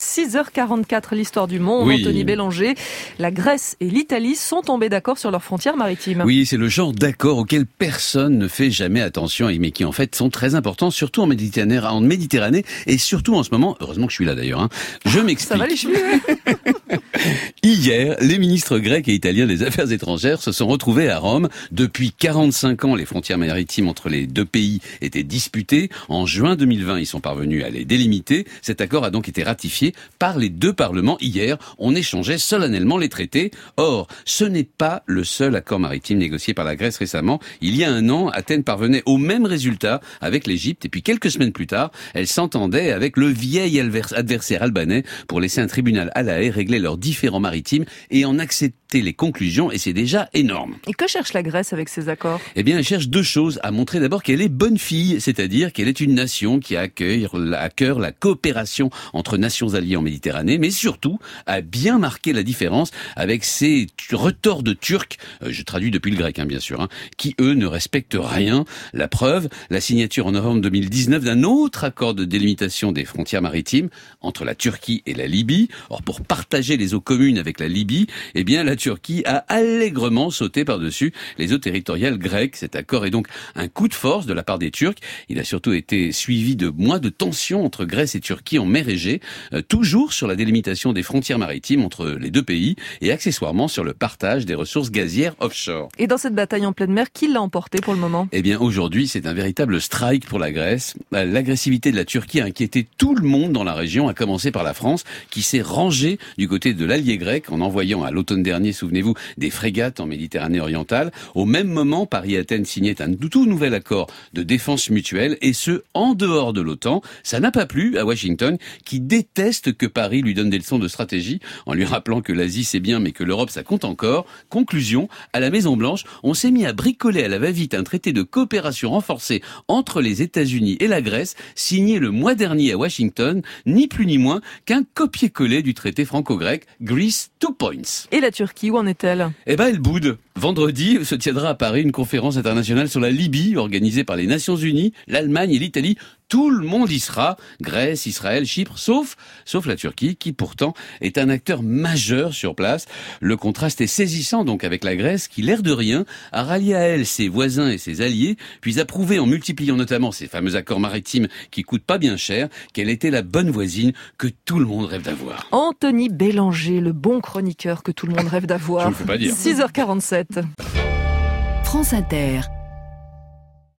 6h44, l'histoire du monde. Oui. Anthony Bélanger, la Grèce et l'Italie sont tombés d'accord sur leurs frontières maritimes. Oui, c'est le genre d'accord auquel personne ne fait jamais attention, mais qui en fait sont très importants, surtout en Méditerranée et surtout en ce moment. Heureusement que je suis là d'ailleurs. Je m'explique. Ça va les cheveux. Hier, les ministres grecs et italiens des Affaires étrangères se sont retrouvés à Rome. Depuis 45 ans, les frontières maritimes entre les deux pays étaient disputées. En juin 2020, ils sont parvenus à les délimiter. Cet accord a donc été ratifié par les deux parlements. Hier, on échangeait solennellement les traités. Or, ce n'est pas le seul accord maritime négocié par la Grèce récemment. Il y a un an, Athènes parvenait au même résultat avec l'Égypte. Et puis quelques semaines plus tard, elle s'entendait avec le vieil adversaire albanais pour laisser un tribunal à La Haye régler leurs différends maritimes et en accepter les conclusions. Et c'est déjà énorme. Et que cherche la Grèce avec ces accords ? Eh bien, elle cherche deux choses. À montrer d'abord qu'elle est bonne fille, c'est-à-dire qu'elle est une nation qui a à cœur la coopération entre nations alliées en Méditerranée, mais surtout à bien marquer la différence avec ces retorts de Turcs, je traduis depuis le grec bien sûr, qui eux ne respectent rien. La preuve, la signature en novembre 2019 d'un autre accord de délimitation des frontières maritimes entre la Turquie et la Libye. Or, pour partager les eaux communes avec la Libye, eh bien la Turquie a allègrement sauté par-dessus les eaux territoriales grecques. Cet accord est donc un coup de force de la part des Turcs. Il a surtout été suivi de mois de tensions entre Grèce et Turquie en mer Égée, toujours sur la délimitation des frontières maritimes entre les deux pays et accessoirement sur le partage des ressources gazières offshore. Et dans cette bataille en pleine mer, qui l'a emporté pour le moment ? Eh bien aujourd'hui, c'est un véritable strike pour la Grèce. L'agressivité de la Turquie a inquiété tout le monde dans la région, à commencer par la France, qui s'est rangée du côté de l'allié grec en envoyant à l'automne dernier, souvenez-vous, des frégates en Méditerranée orientale. Au même moment, Paris et Athènes signaient un tout nouvel accord de défense mutuelle, et ce, en dehors de l'OTAN. Ça n'a pas plu à Washington, qui déteste que Paris lui donne des leçons de stratégie, en lui rappelant que l'Asie c'est bien, mais que l'Europe ça compte encore. Conclusion, à la Maison-Blanche, on s'est mis à bricoler à la va-vite un traité de coopération renforcée entre les États-Unis et la Grèce, signé le mois dernier à Washington, ni plus ni moins qu'un copier-coller du traité franco-grec Greece 2 Points. Et la Turquie, où en est-elle ? Eh ben, elle boude. Vendredi se tiendra à Paris une conférence internationale sur la Libye, organisée par les Nations Unies, l'Allemagne et l'Italie. Tout le monde y sera, Grèce, Israël, Chypre, sauf la Turquie, qui pourtant est un acteur majeur sur place. Le contraste est saisissant donc avec la Grèce, qui l'air de rien a rallié à elle ses voisins et ses alliés, puis a prouvé en multipliant notamment ces fameux accords maritimes qui coûtent pas bien cher, qu'elle était la bonne voisine que tout le monde rêve d'avoir. Anthony Bélanger, le bon chroniqueur que tout le monde rêve d'avoir. Je ne peux pas dire. 6h47. France Inter.